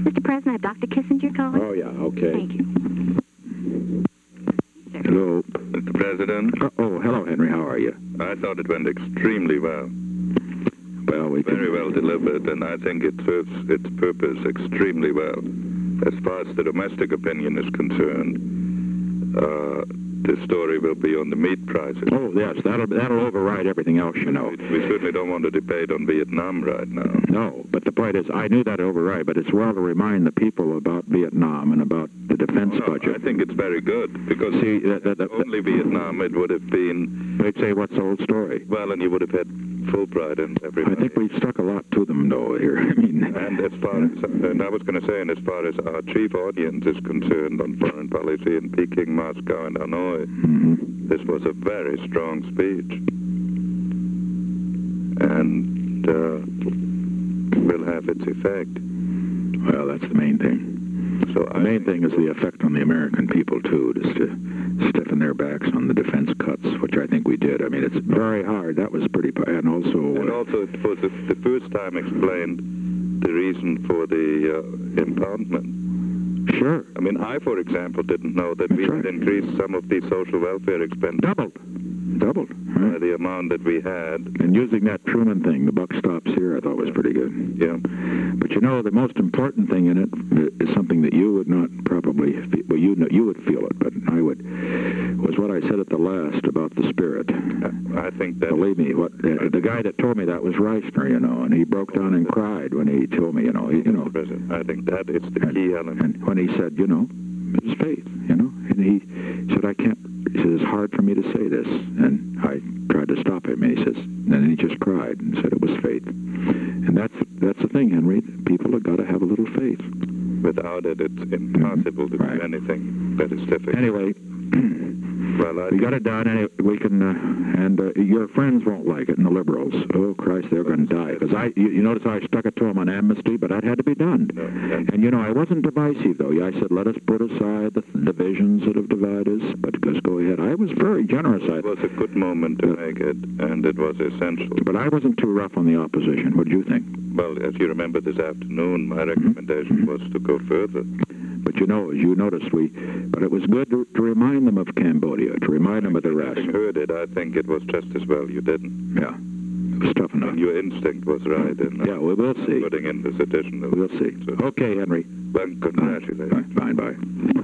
Mr. President, I have Dr. Kissinger calling. Oh, yeah, okay. Thank you. Hello. Mr. President, Oh, hello, Henry. How are you? I thought it went extremely well. Well, we Very well delivered, and I think it serves its purpose extremely well. As far as the domestic opinion is concerned, this story will be on the meat prices. Oh, yes, that'll override everything else, you know. We certainly don't want to debate on Vietnam right now. No, but the point is, I knew that override, but it's well to remind the people about Vietnam and about the defense budget. I think it's very good, because See, only Vietnam, it would have been... They'd say, what's the old story? Well, and you would have had Fulbright and everybody. I think we've stuck a lot to them, though, here. I mean... And as far as, and I was going to say, and as far as our chief audience is concerned on foreign policy in Peking, Moscow, and Hanoi, this was a very strong speech. And will have its effect. Well, that's the main thing. So the main thing is the effect on the American people, too, just to stiffen their backs on the defense cuts, which I think we did. I mean, it's very hard. That was pretty... And also... And also, it was the first time explained the reason for the impoundment. Sure. I mean, I, for example, didn't know that we had increased some of the social welfare expenditures. Doubled. By the amount that we had. And using that Truman thing, the buck stops here, I thought was pretty good. Yeah. But you know, the most important thing in it is something that you would not probably, well, you would feel it, but I would, was what I said at the last about the spirit. I think that... Believe me, the guy that told me that was Reisner, you know, and he broke down and cried when he told me, you know. I think that is the key element. And when he said, you know, it was faith, you know, and he said, he said, it's hard for me to say this, and I tried to stop him, and he says, and then he just cried and said it was faith. And that's the thing, Henry. People have got to have a little faith. Without it, it's impossible to do anything that is difficult. Anyway, well, we got it done, and we can, and your friends won't like it, and the liberals. Oh, Christ, they're going to die. Because you notice I stuck it to them on amnesty, but that had to be done. No, and, you know, I wasn't divisive, though. I said, let us put aside the divisions that have divided us, but just go ahead. I was very generous. It was a good moment to make it, and it was essential. But I wasn't too rough on the opposition. What do you think? Well, as you remember this afternoon, my recommendation was to go further. But you know, as you noticed, but it was good to remind them of Cambodia, to remind them of the rest. Having heard it, I think it was just as well you didn't. Yeah, it was tough enough. And your instinct was right in yeah, we will see. Putting in this additional... We'll see. Okay, Henry. Well, congratulations. Fine, bye.